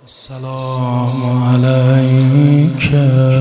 السلام عليك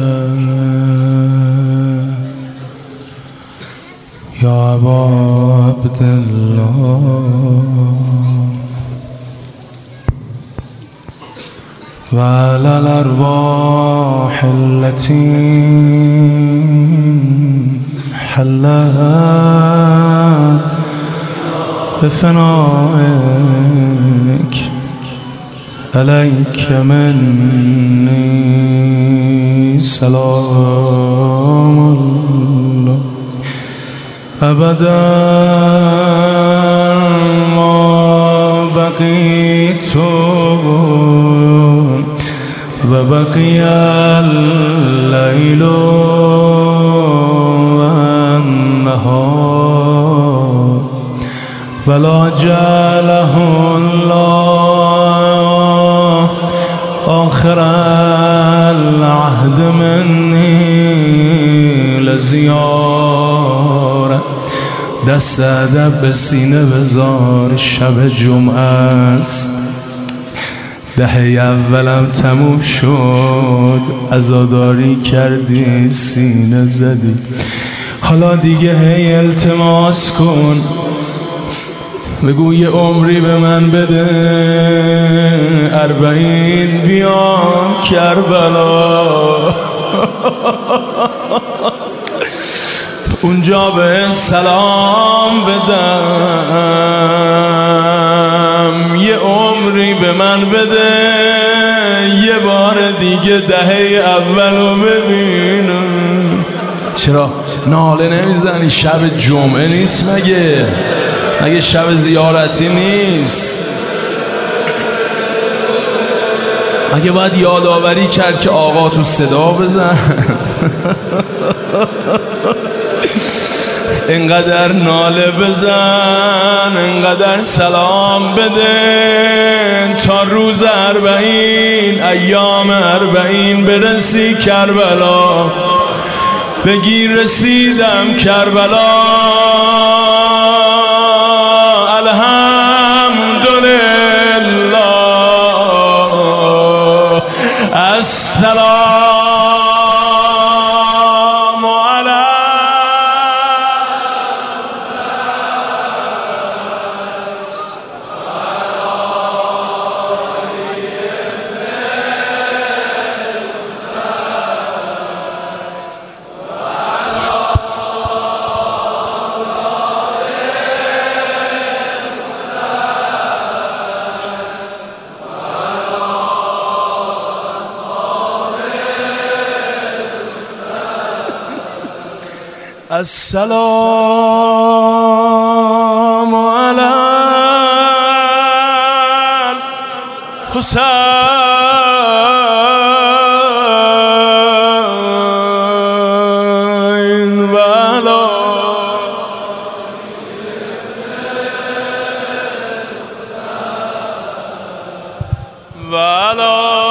يا أبا عبد الله وعلى الأرواح التي حلت بفنائك عليك مني سلام الله أبدا ما بقيت وبقي الليل والنهار ولا جعله الله آخر العهد مني لزیارت دست ادب به سینه بذار شب جمعه است دهه اولم تموم شد عزاداری کردی سینه زدی حالا دیگه هی التماس کن بگو یه عمری به من بده 40 بیام کربلا اونجا به سلام بدم یه عمری به من بده یه بار دیگه دهه اولو ببینم چرا ناله نمیزنی شب جمعه نیست مگه شب زیارتی نیست مگه باید یادآوری کرد که آقا تو صدا بزن انقدر ناله بزن انقدر سلام بده تا روز 40 ایام 40 برسی کربلا بگی رسیدم کربلا الحمدلله السلام علیکم السلام علی الحسین و علی و علی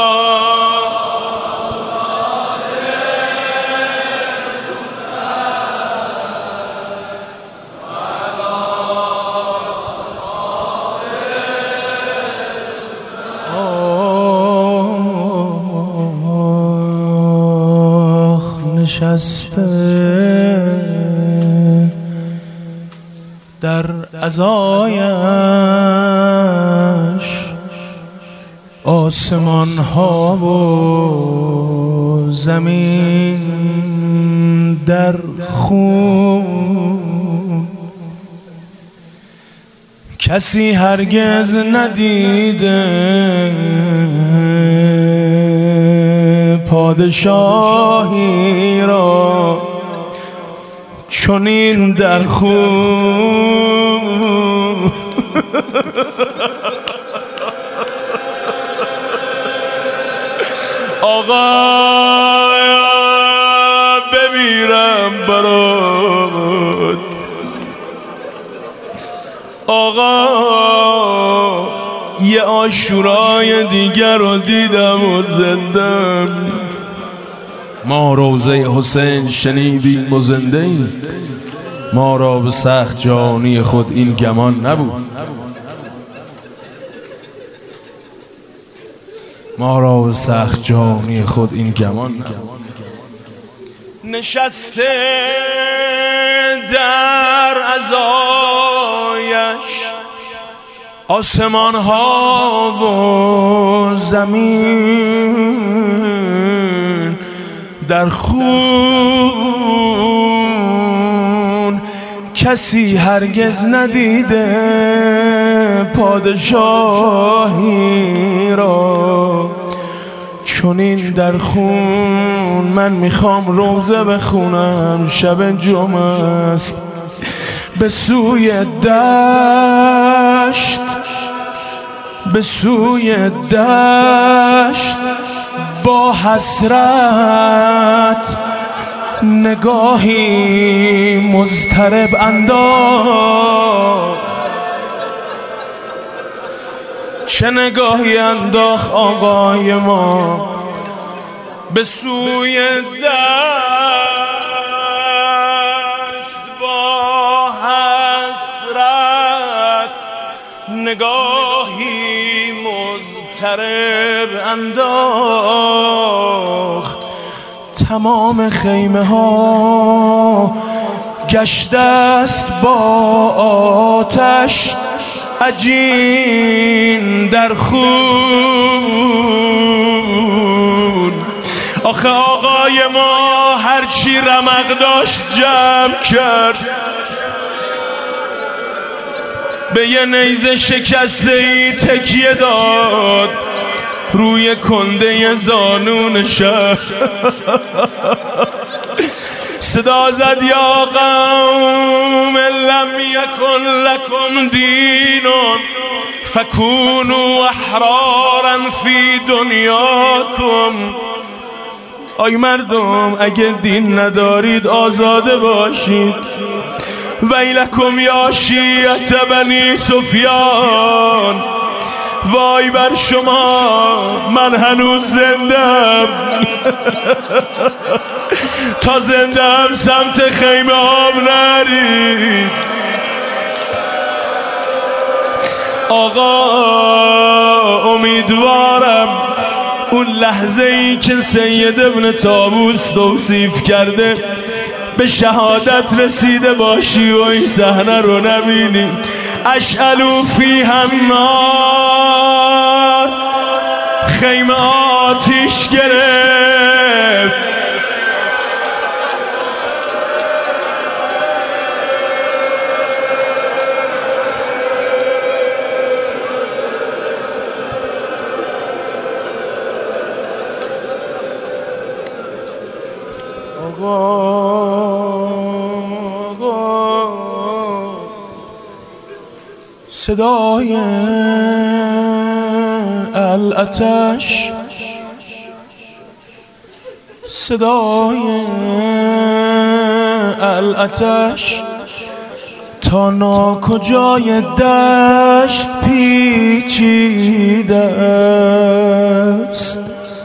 نشسته در عزایش آسمان ها و زمین در خون کسی هرگز ندیده پادشاهی را چنین در خون آقا بمیرم برات آقا یه عاشورای دیگر رو دیدم و زندم ما روضه حسین شنیدیم و زنده ایم ما را به سخت جانی خود این گمان نبود ما را به سخت جانی خود این گمان نشسته در عزایش آسمان ها و زمین در خون کسی هرگز ندیده پادشاهی را چنین در خون. من میخوام روزه بخونم، شب جمعه است، به سوی دشت، به سوی دشت با حسرت نگاهی مضطرب انداخت. چه نگاهی انداخت آقای ما به سوی دشت با حسرت نگاهی مضطرب انداخت. تمام خیمه ها گشته است با آتش عجین در خون. آخه آقای ما هرچی رمق داشت جمع کرد، به یه نیزه شکسته ای تکیه داد روی کنده زانون شهر. صدا زد یا قوم لم یکن لکم دین فکونوا احرارا فی دنیاکم. آی مردم اگه دین ندارید آزاده باشید. ویلکم یا شیعة بنی سفیان، وای بر شما من هنوز زندم. تا زندم سمت خیمه آب نرید. آقا امیدوارم اون لحظه ای که سید ابن طاووس توصیف کرده به شهادت رسیده باشی و این صحنه رو نبینی. اشعلوا فیها النار، خیمه آتیش گرفت. صدای الاتش، صدای الاتش تا ناکجای دشت پیچیده است.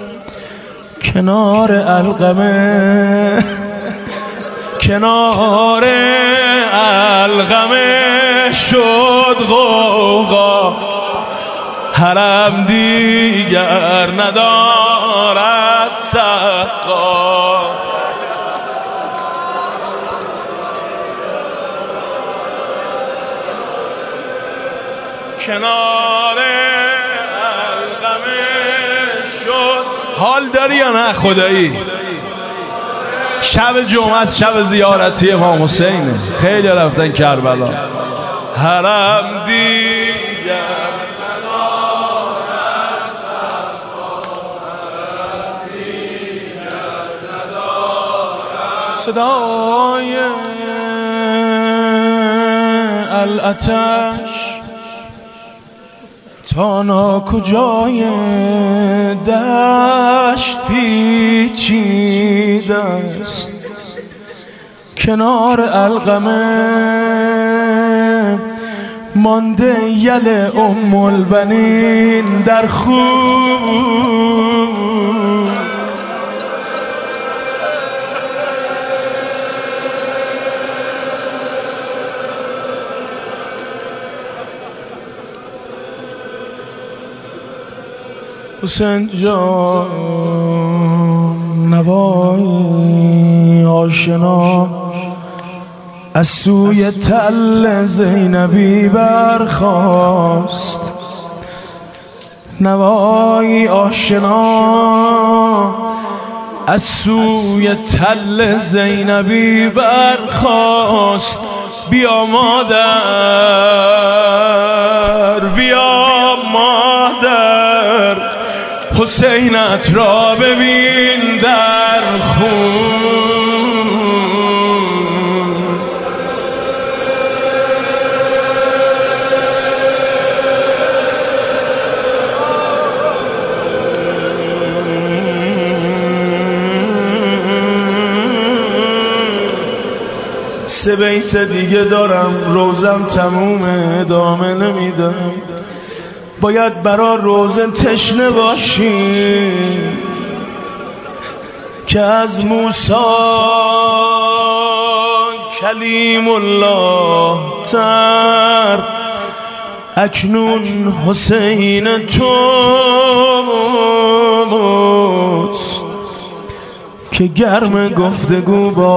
کنار القمه، کنار القمه شد غوغا. حرم دیگر ندارد سقا. کنار القمه شد. حال داری یا نه خدایی؟ شب جمعه است، شب زیارتی امام حسینه. خیلی رفتن کربلا. حرم دیگر ندارد صدای الاتش تا ناکجای دشت پیچیده است. کنار القمه مانده یل ام البنین در خون. حسین جان نوایی آشنا از سوی تل زینبی برخاست، نوایی آشنا از سوی تل زینبی برخاست. بیا مادر، بیا مادر، حسینت را ببین در خون. سه بیت دیگه دارم، روزم تمومه، ادامه نمیدم. باید برا روزه تشنه باشی که از موسی کلیم الله تر اکنون حسین توست که گرم گفتگو با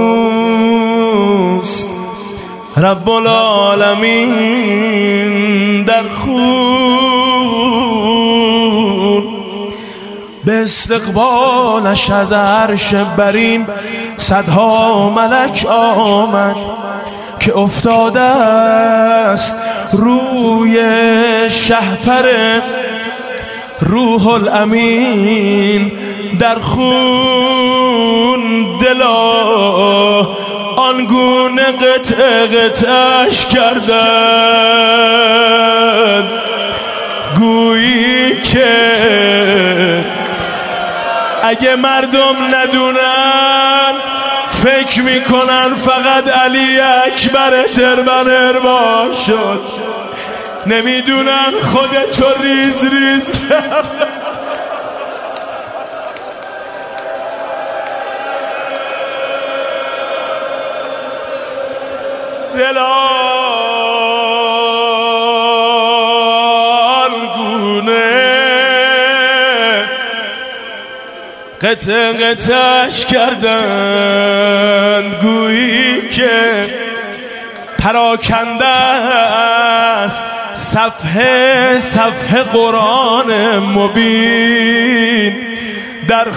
اوست. رب العالمین در خون به استقبالش از عرش برین صدها ملک آمد که افتاده است روی شهپر روح الامین در خون. دلا آنگونه قطع قطعش کردند گویی که اگه مردم ندونن فکر میکنن فقط علی اکبر تربن شد، نمیدونن خودتو ریز ریز کرد. دلالگونه قطع قطعش کردند گویی که پراکنده است صفحه صفحه قرآن مبین در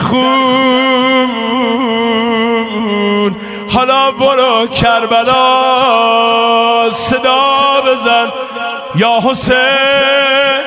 خون. حالا برو کربلا صدا بزن یا حسین.